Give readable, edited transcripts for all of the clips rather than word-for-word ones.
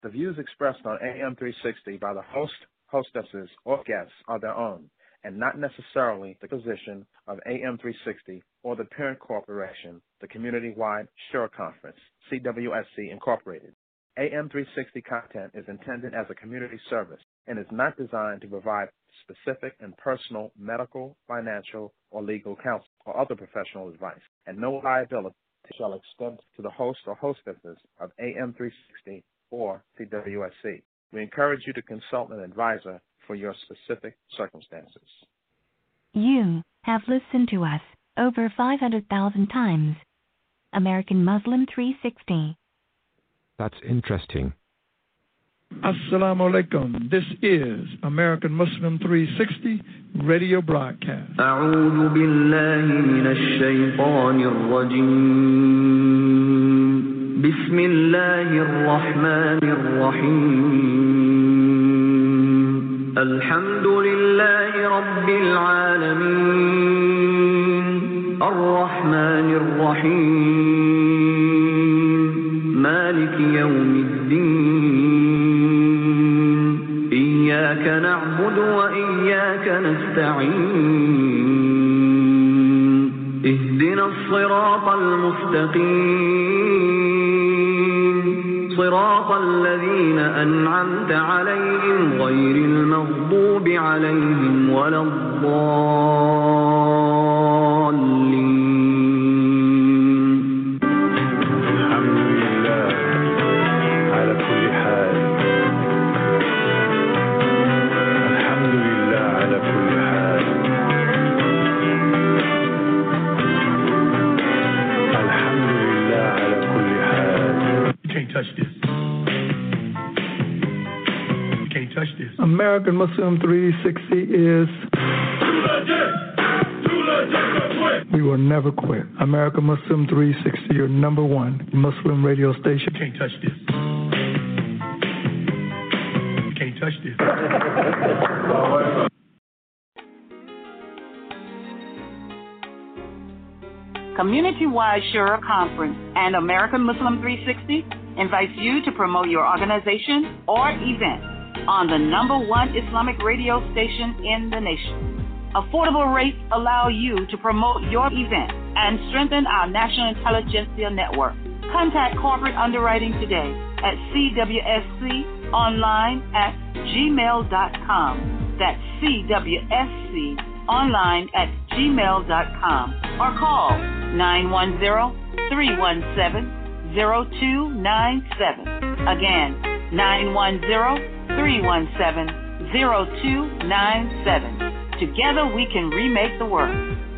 The views expressed on AM 360 by the host, hostesses, or guests are their own, and not necessarily the position of AM 360 or the parent corporation, the Community-Wide Sure Conference, CWSC Incorporated. AM 360 content is intended as a community service and is not designed to provide specific and personal medical, financial, or legal counsel or other professional advice, and no liability shall extend to the host or hostesses of AM 360 or CWSC. We encourage you to consult an advisor for your specific circumstances. You have listened to us over 500,000 times. American Muslim 360. That's interesting. Assalamu alaikum. This is American Muslim 360 radio broadcast. أعوذ بالله من الشيطان الرجيم. بسم الله الرحمن الرحيم. الحمد لله رب العالمين. الرحمن الرحيم. مالك يوم الدين. إياك نعبد وإياك نستعين. اهدنا الصراط المستقيم. صراط الذين أنعمت عليهم غير المغضوب عليهم ولا الضالين. American Muslim 360 is we will never quit. American Muslim 360, your number one Muslim radio station. You can't touch this. You can't touch this. Community-Wide Shura Conference and American Muslim 360 invites you to promote your organization or event on the number one Islamic radio station in the nation. Affordable rates allow you to promote your event and strengthen our national intelligentsia network. Contact corporate underwriting today at cwsconline@gmail.com. That's cwsconline@gmail.com or call 910-317-0297. Again, 910-317-0297. Together we can remake the world.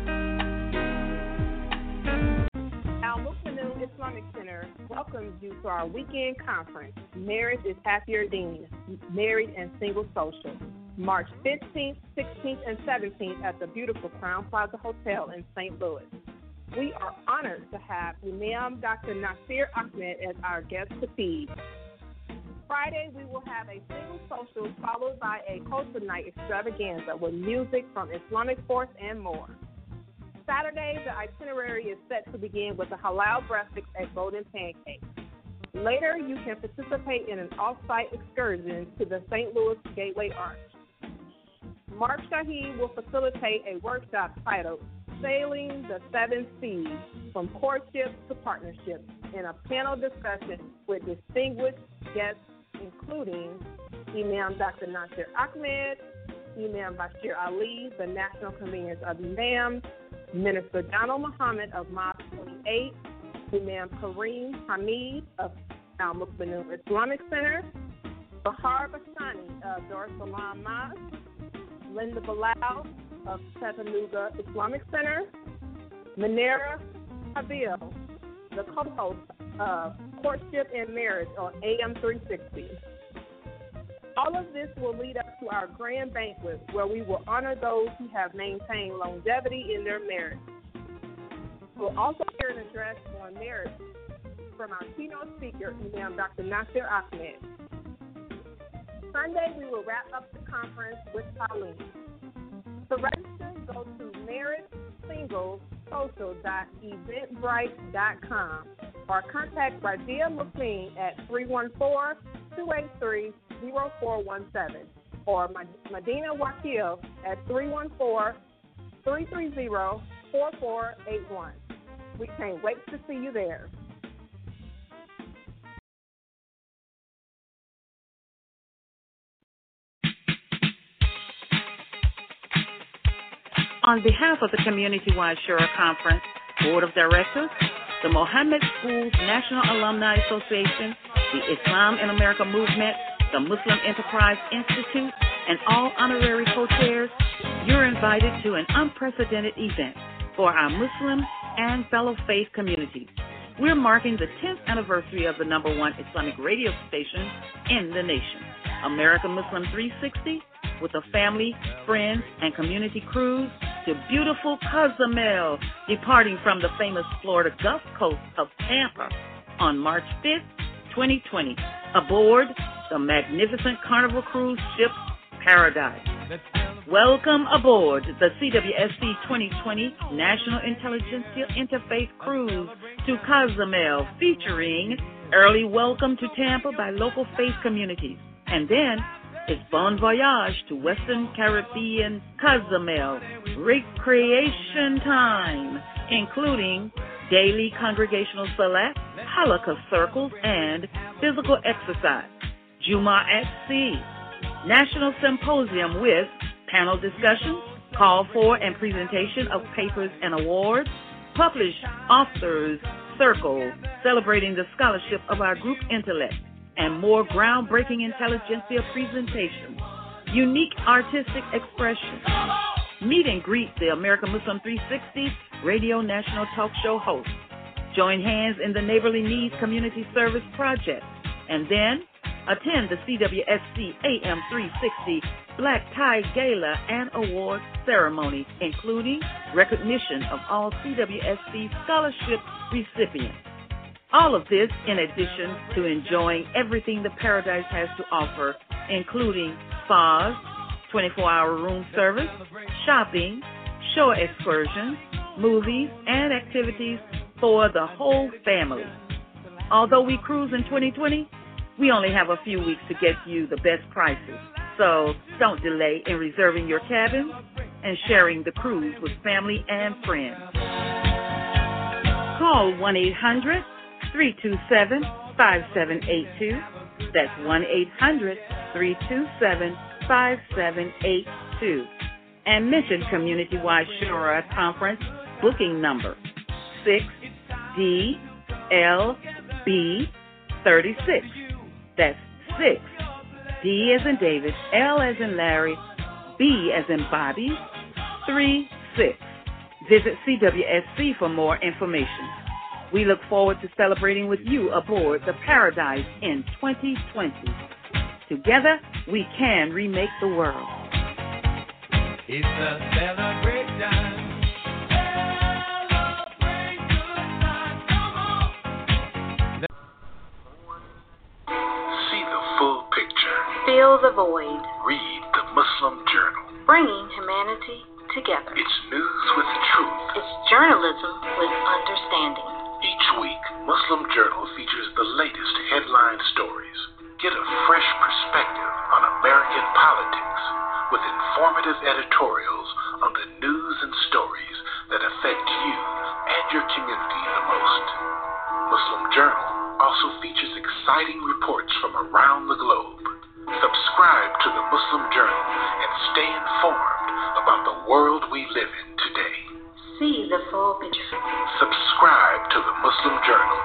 Al Mukminu Islamic Center welcomes you to our weekend conference, Marriage is Happier Than Married and Single Social, March 15th, 16th, and 17th at the beautiful Crown Plaza Hotel in St. Louis. We are honored to have Imam Dr. Nasir Ahmed as our guest speaker. Friday, we will have a single social followed by a culture night extravaganza with music from Islamic Force and more. Saturday, the itinerary is set to begin with a halal breakfast at Golden Pancakes. Later, you can participate in an off-site excursion to the St. Louis Gateway Arch. Mark Shahid will facilitate a workshop titled Sailing the Seven Seas, from Courtship to Partnership, in a panel discussion with distinguished guests including Imam Dr. Nasir Ahmed, Imam Bashir Ali, the National Conveners of Imams, Minister Donald Muhammad of Mosque 28, Imam Kareem Hamid of Al Mukminu Islamic Center, Bahar Bashani of Dar es Salaam Mosque, Linda Bilal of Chattanooga Islamic Center, Manera Habil, the co-host of Courtship and Marriage on AM 360. All of this will lead up to our grand banquet where we will honor those who have maintained longevity in their marriage. We'll also hear an address on marriage from our keynote speaker, Imam Dr. Nasir Ahmed. Sunday, we will wrap up the conference with Talim. To register, go to marriagesinglesocial.eventbrite.com or contact Radia Mukleen at 314-644-7266. 283-0417 or Medina Wakil at 314-330-4481. We can't wait to see you there. On behalf of the Community-Wide Shura Conference, Board of Directors, the Mohammed Schools National Alumni Association, the Islam in America Movement, the Muslim Enterprise Institute, and all honorary co-chairs, you're invited to an unprecedented event for our Muslim and fellow faith communities. We're marking the 10th anniversary of the #1 Islamic radio station in the nation, American Muslim 360, with a family, friends, and community cruise to beautiful Cozumel, departing from the famous Florida Gulf Coast of Tampa on March 5th, 2020, aboard the magnificent Carnival cruise ship Paradise. Welcome aboard the CWSC 2020 National Intelligentsia Interfaith Cruise to Cozumel, featuring early welcome to Tampa by local faith communities. And then it's Bon Voyage to Western Caribbean Cozumel, recreation time, including daily congregational salat, halakha circles, and physical exercise. Juma at Sea, National Symposium with panel discussions, call for and presentation of papers and awards, published authors circle celebrating the scholarship of our group intellect, and more groundbreaking intelligentsia presentations, unique artistic expression. Meet and greet the American Muslim 360 Radio National Talk Show host. Join hands in the Neighborly Needs Community Service Project, and then attend the CWSC AM 360 Black Tie Gala and Award Ceremony, including recognition of all CWSC scholarship recipients. All of this in addition to enjoying everything the Paradise has to offer, including spas, 24-hour room service, shopping, shore excursions, movies, and activities for the whole family. Although we cruise in 2020, we only have a few weeks to get you the best prices. So don't delay in reserving your cabins and sharing the cruise with family and friends. Call 1-800-327-5782. That's 1-800-327-5782. And mention Community-Wide Shura Conference booking number 6DLB36. That's 6. D as in David, L as in Larry, B as in Bobby, 36. Visit CWSC for more information. We look forward to celebrating with you aboard the Paradise in 2020. Together, we can remake the world. It's a celebration. Fill the void. Read the Muslim Journal. Bringing humanity together. It's news with truth. It's journalism with understanding. Each week, Muslim Journal features the latest headline stories. Get a fresh perspective on American politics with informative editorials on the news and stories that affect you and your community the most. Muslim Journal also features exciting reports from around the globe. Subscribe to the Muslim Journal and stay informed about the world we live in today. See the full picture. Subscribe to the Muslim Journal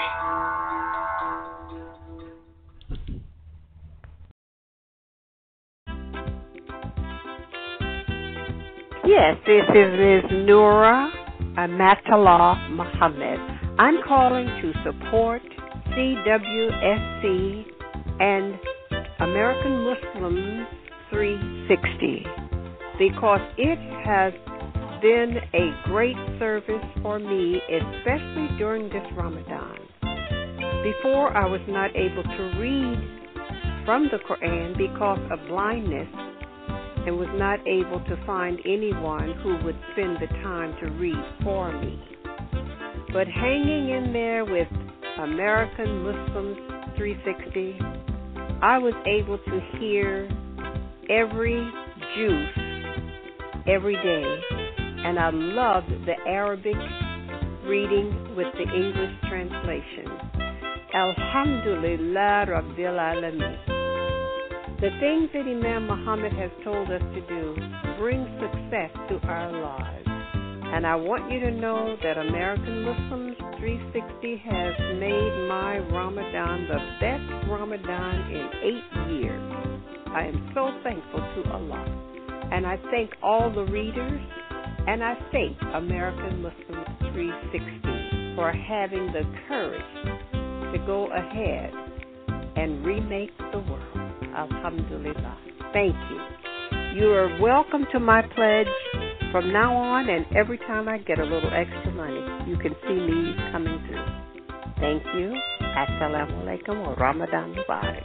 today. Yes, this is Ms. Noura Amatullah Muhammad. I'm calling to support CWSC and American Muslim 360 because it has been a great service for me, especially during this Ramadan. Before, I was not able to read from the Quran because of blindness and was not able to find anyone who would spend the time to read for me. But hanging in there with American Muslims 360 I was able to hear every juice every day, and I loved the Arabic reading with the English translation. Alhamdulillah Rabbil Alameen. The things that Imam Muhammad has told us to do bring success to our lives. And I want you to know that American Muslims 360 has made my Ramadan the best Ramadan in 8 years. I am so thankful to Allah. And I thank all the readers, and I thank American Muslims 360 for having the courage to go ahead and remake the world. Alhamdulillah. Thank you. You are welcome to my pledge from now on, and every time I get a little extra money, you can see me coming through. Thank you. Assalamu alaikum wa Ramadan Mubarak.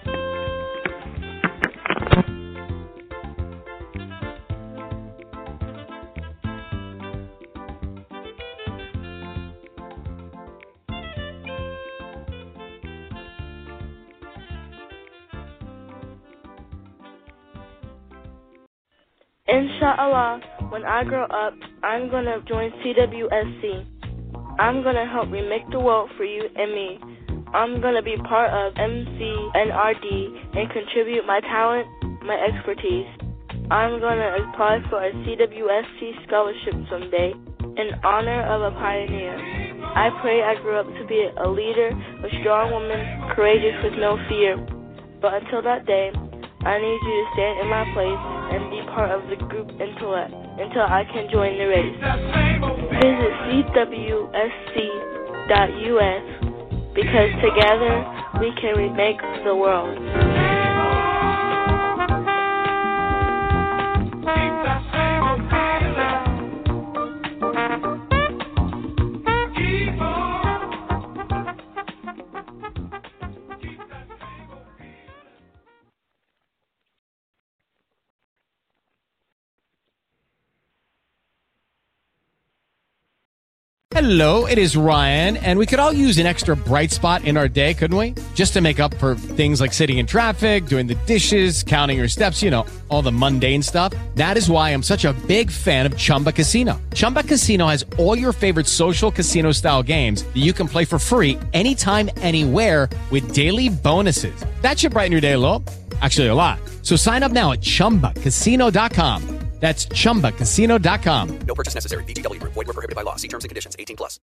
Inshallah, when I grow up, I'm going to join CWSC. I'm going to help remake the world for you and me. I'm going to be part of MCNRD and contribute my talent, my expertise. I'm going to apply for a CWSC scholarship someday in honor of a pioneer. I pray I grow up to be a leader, a strong woman, courageous with no fear. But until that day, I need you to stand in my place and be part of the group intellect until I can join the race. Visit cwsc.us because together we can remake the world. Hello, it is Ryan, and we could all use an extra bright spot in our day, couldn't we? Just to make up for things like sitting in traffic, doing the dishes, counting your steps, you know, all the mundane stuff. That is why I'm such a big fan of Chumba Casino. Chumba Casino has all your favorite social casino-style games that you can play for free anytime, anywhere with daily bonuses. That should brighten your day a little. Actually, a lot. So sign up now at ChumbaCasino.com. That's ChumbaCasino.com. No purchase necessary. VGW Group. Void where prohibited by law. See terms and conditions. 18+.